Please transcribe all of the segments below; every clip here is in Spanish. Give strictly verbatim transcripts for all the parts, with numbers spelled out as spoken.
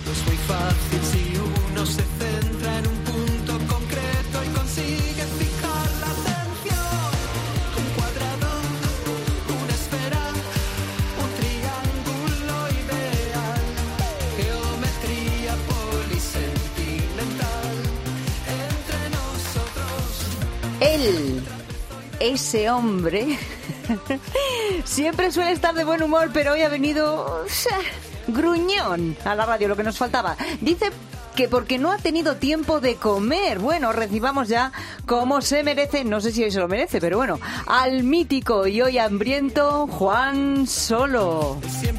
No es muy fácil si uno se centra en un punto concreto y consigue fijar la atención. Un cuadrado, una esfera, un triángulo ideal, geometría polisentimental entre nosotros. Él, ese hombre, siempre suele estar de buen humor, pero hoy ha venido o sea, gruñón a la radio, lo que nos faltaba. Dice que porque no ha tenido tiempo de comer. Bueno, recibamos ya como se merece, no sé si hoy se lo merece, pero bueno, al mítico y hoy hambriento Juan Solo.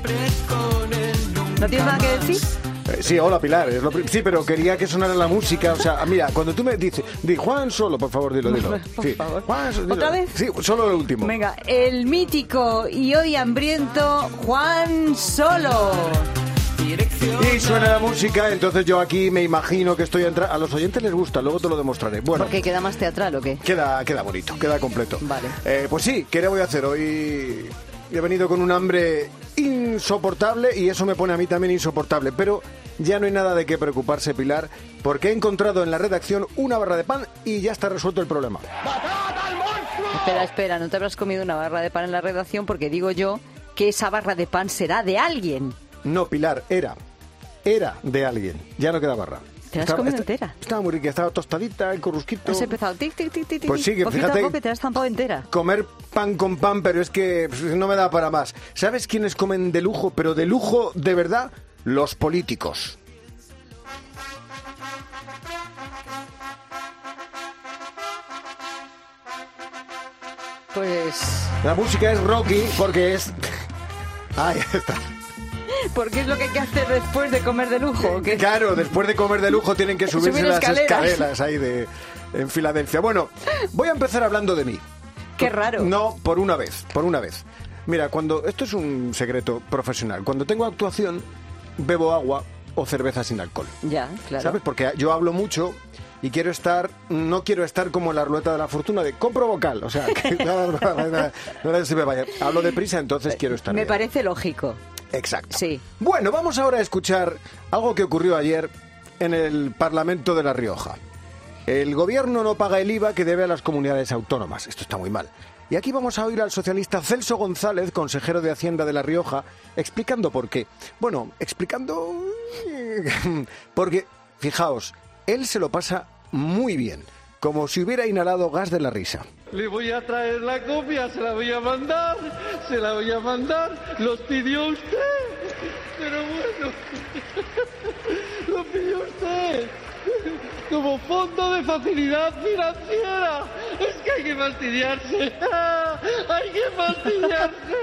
¿No tienes nada que decir? Eh, sí, hola Pilar. Es lo pri- sí, pero quería que sonara la música. O sea, mira, cuando tú me dices, di Juan Solo, por favor, dilo, dilo. Por Sí. favor. Juan, dilo. ¿Otra vez? Sí, solo lo último. Venga, el mítico y hoy hambriento Juan Solo. Y suena la música, entonces yo aquí me imagino que estoy entrando. A los oyentes les gusta, luego te lo demostraré. Bueno, ¿Porque queda más teatral o qué? queda, queda bonito, queda completo. Vale. Eh, pues sí, ¿qué le voy a hacer? Hoy he venido con un hambre insoportable y eso me pone a mí también insoportable. Pero ya no hay nada de qué preocuparse, Pilar, porque he encontrado en la redacción una barra de pan y ya está resuelto el problema. Espera, espera, no te habrás comido una barra de pan en la redacción porque digo yo que esa barra de pan será de alguien. No, Pilar, era. Era de alguien. Ya no queda barra. ¿Te la has comido entera? Estaba muy rica, estaba tostadita, el corrusquito. Has empezado tic, tic, tic, tic, Pues sí, que poquito fíjate- a poco te la has zampado entera. Comer pan con pan, pero es que pues, no me da para más. ¿Sabes quiénes comen de lujo, pero de lujo de verdad? Los políticos. Pues... La música es Rocky porque es... Ahí está. ¿Por qué es lo que hay que hacer después de comer de lujo? ¿O qué? Claro, después de comer de lujo tienen que subirse Subir las escaleras. escaleras ahí de en Filadelfia. Bueno, voy a empezar hablando de mí. Qué raro. No, por una vez, por una vez. Mira, cuando esto es un secreto profesional. Cuando tengo actuación, bebo agua o cerveza sin alcohol. Ya, claro. ¿Sabes? Porque yo hablo mucho y quiero estar, no quiero estar como en la ruleta de la fortuna de compro vocal. O sea, que no, no, no, no, no se me vaya. Hablo deprisa, entonces quiero estar Me bien. parece lógico. Exacto. Sí. Bueno, vamos ahora a escuchar algo que ocurrió ayer en el Parlamento de La Rioja. El gobierno no paga el I V A que debe a las comunidades autónomas. Esto está muy mal. Y aquí vamos a oír al socialista Celso González, consejero de Hacienda de La Rioja, explicando por qué. Bueno, explicando... Porque, fijaos, él se lo pasa muy bien, como si hubiera inhalado gas de la risa. Le voy a traer la copia, se la voy a mandar, se la voy a mandar, los pidió usted, pero bueno, lo pidió usted, como fondo de facilidad financiera, es que hay que fastidiarse, hay que fastidiarse.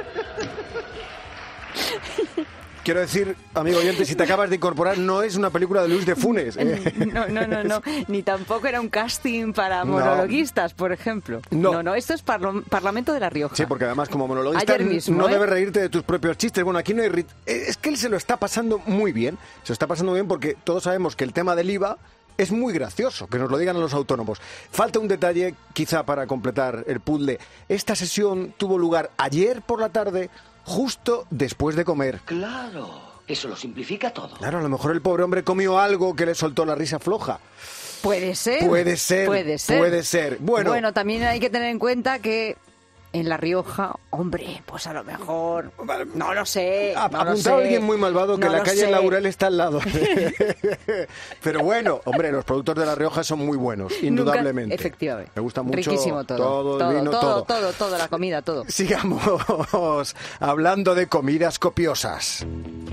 Quiero decir, amigo oyente, si te acabas de incorporar, no es una película de Luis de Funes. No, no, no, no. Ni tampoco era un casting para No. monologuistas, por ejemplo. No. No, no, esto es parlo- Parlamento de La Rioja. Sí, porque además como monologuista Ayer mismo, no ¿eh? debes reírte de tus propios chistes. Bueno, aquí no hay... ri- Es que él se lo está pasando muy bien. Se lo está pasando muy bien porque todos sabemos que el tema del I V A es muy gracioso, que nos lo digan a los autónomos. Falta un detalle, quizá para completar el puzzle. Esta sesión tuvo lugar ayer por la tarde, justo después de comer. Claro, eso lo simplifica todo. Claro, a lo mejor el pobre hombre comió algo que le soltó la risa floja. Puede ser. Puede ser, Puede ser. puede ser. Bueno. Bueno, también hay que tener en cuenta que en La Rioja, hombre, pues a lo mejor... No lo sé, Ha no lo apuntado sé. alguien muy malvado que No la lo calle sé. Laurel está al lado. Pero bueno, hombre, los productos de La Rioja son muy buenos, indudablemente. Nunca- efectivamente. Me gusta mucho Riquísimo todo. todo, el todo, vino, todo, todo. todo, todo, la comida, todo. Sigamos hablando de comidas copiosas.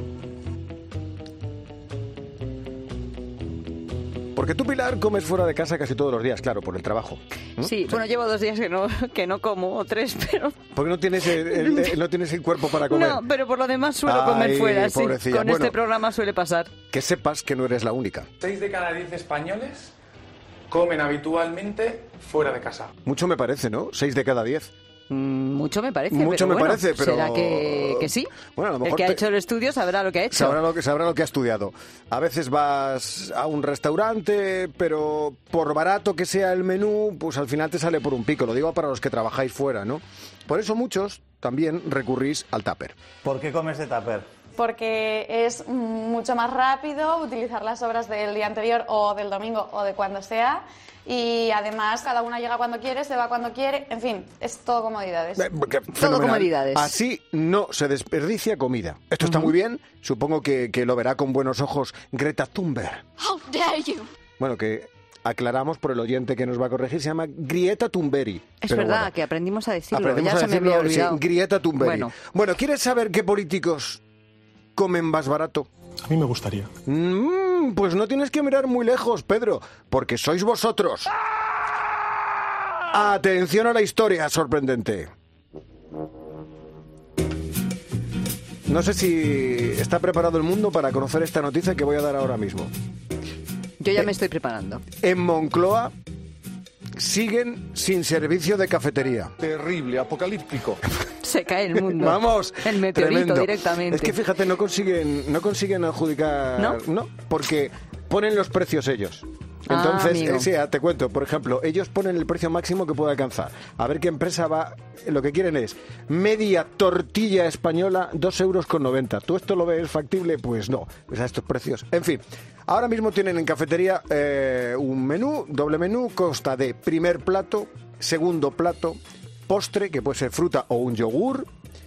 Porque tú, Pilar, comes fuera de casa casi todos los días, claro, por el trabajo. ¿no? Sí, bueno, llevo dos días que no, que no como, o tres, pero... Porque no tienes el, el- el- no tienes el cuerpo para comer. No, pero por lo demás suelo Ay, comer fuera, sí. pobrecilla. Con Bueno. este programa suele pasar. Que sepas que no eres la única. seis de cada diez españoles comen habitualmente fuera de casa. Mucho me parece, ¿no? Seis de cada diez. Mm, Mucho me parece. Mucho pero me bueno, parece, pero- ¿será que, que sí? Bueno, a lo El mejor que ha te- hecho el estudio sabrá lo que ha hecho. Sabrá lo que sabrá lo que ha estudiado. A veces vas a un restaurante, pero por barato que sea el menú, pues al final te sale por un pico. Lo digo para los que trabajáis fuera, ¿no? Por eso muchos también recurrís al tupper. ¿Por qué comes de tupper? porque es mucho más rápido utilizar las obras del día anterior o del domingo o de cuando sea. Y además cada una llega cuando quiere, se va cuando quiere, en fin, es todo comodidades. Eh, que- Todo fenomenal. comodidades. Así no se desperdicia comida. Esto está muy bien, supongo que, que lo verá con buenos ojos Greta Thunberg. How dare you? Bueno, que aclaramos por el oyente que nos va a corregir, se llama Grieta Thunberg. Es Pero verdad bueno, que aprendimos a decirlo, aprendimos ya a se me decirlo, había olvidado. sí, Grieta Thunberg. Bueno. Bueno, ¿quieres saber qué políticos comen más barato? A mí me gustaría. Mm, pues no tienes que mirar muy lejos, Pedro, porque sois vosotros. Atención a la historia sorprendente. No sé si está preparado el mundo para conocer esta noticia que voy a dar ahora mismo. Yo ya me estoy preparando. En Moncloa siguen sin servicio de cafetería. Terrible, apocalíptico. Se cae el mundo. Vamos, El meteorito tremendo. directamente. Es que fíjate, no consiguen, no consiguen adjudicar, ¿No? porque ponen los precios ellos. Ah, Entonces, amigo. eh, sí, ah, te cuento, por ejemplo, ellos ponen el precio máximo que puede alcanzar. A ver qué empresa va, lo que quieren es media tortilla española, dos euros con noventa. ¿Tú esto lo ves factible? Pues no, pues a estos precios. En fin, ahora mismo tienen en cafetería eh, un menú, doble menú, consta de primer plato, segundo plato, postre, que puede ser fruta o un yogur,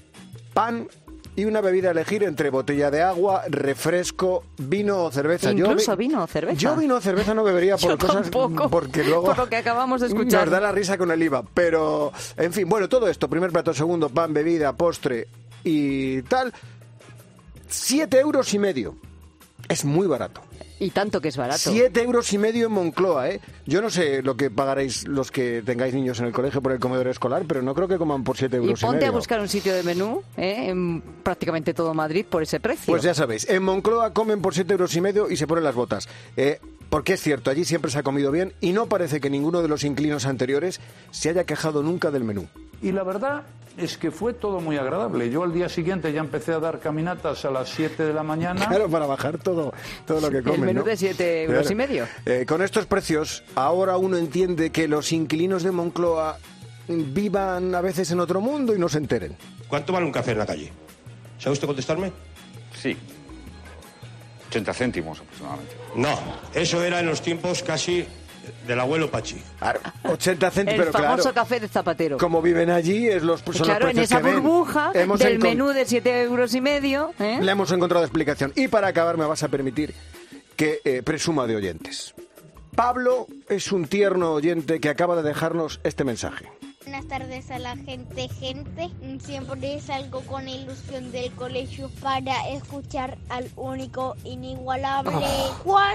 pan y una bebida a elegir entre botella de agua, refresco, vino o cerveza. Incluso Yo vi- vino o cerveza. Yo vino o cerveza no bebería por Yo cosas tampoco, porque luego por lo que acabamos de escuchar. nos da la risa con el I V A, pero en fin, bueno, todo esto, primer plato, segundo, pan, bebida, postre y tal, siete euros y medio. Es muy barato. Y tanto que es barato. Siete euros y medio en Moncloa, ¿eh? Yo no sé lo que pagaréis los que tengáis niños en el colegio por el comedor escolar, pero no creo que coman por siete Y euros y, ponte medio. a buscar un sitio de menú ¿eh? en prácticamente todo Madrid por ese precio. Pues ya sabéis, en Moncloa comen por siete euros y medio y se ponen las botas. Eh, porque es cierto, allí siempre se ha comido bien y no parece que ninguno de los inquilinos anteriores se haya quejado nunca del menú. Y la verdad es que fue todo muy agradable. Yo al día siguiente ya empecé a dar caminatas a las siete de la mañana. Claro, para bajar todo, todo lo que comen, El menú ¿no? de siete euros y medio. Eh, con estos precios, ahora uno entiende que los inquilinos de Moncloa vivan a veces en otro mundo y no se enteren. ¿Cuánto vale un café en la calle? ¿Sabe usted contestarme? Sí. ochenta céntimos aproximadamente. No, eso era en los tiempos casi del abuelo Pachi. Claro, ochenta céntimos, El pero famoso claro, café de Zapatero. como viven allí, es los, son Claro, los en precios esa que ven. burbuja Hemos del encon- menú de siete euros y medio. ¿eh? Le hemos encontrado explicación. Y para acabar me vas a permitir que eh, presuma de oyentes. Pablo es un tierno oyente que acaba de dejarnos este mensaje. Buenas tardes a la gente, gente. Siempre salgo con ilusión del colegio para escuchar al único inigualable Juan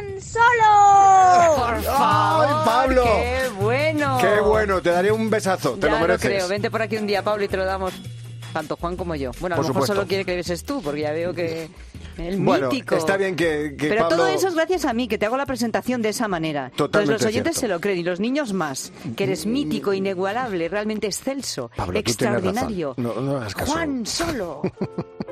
Solo. Por favor, ¡Ay, Pablo! ¡Qué bueno! ¡Qué bueno! Te daré un besazo, te ya lo mereces. creo. Vente por aquí un día, Pablo, y te lo damos tanto Juan como yo. Bueno, a Por lo mejor supuesto. solo quiere que beses tú, porque ya veo que... El Bueno, mítico. está bien que, que Pero Pablo... todo eso es gracias a mí, que te hago la presentación de esa manera. Totalmente Entonces los oyentes cierto. se lo creen, y los niños más. Que eres mítico, inigualable, realmente excelso, Pablo, tú tienes razón. extraordinario. No, no hagas caso. Juan Solo.